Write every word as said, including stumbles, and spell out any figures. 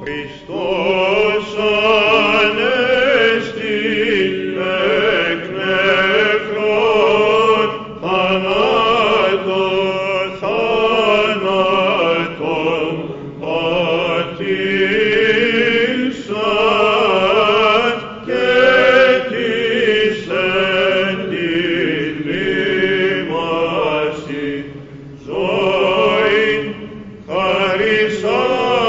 Χριστός ανέστη εκ νεκρών θανάτων, θανάτων πατήσαν και της εν την λίμαση ζωήν χαρισάν.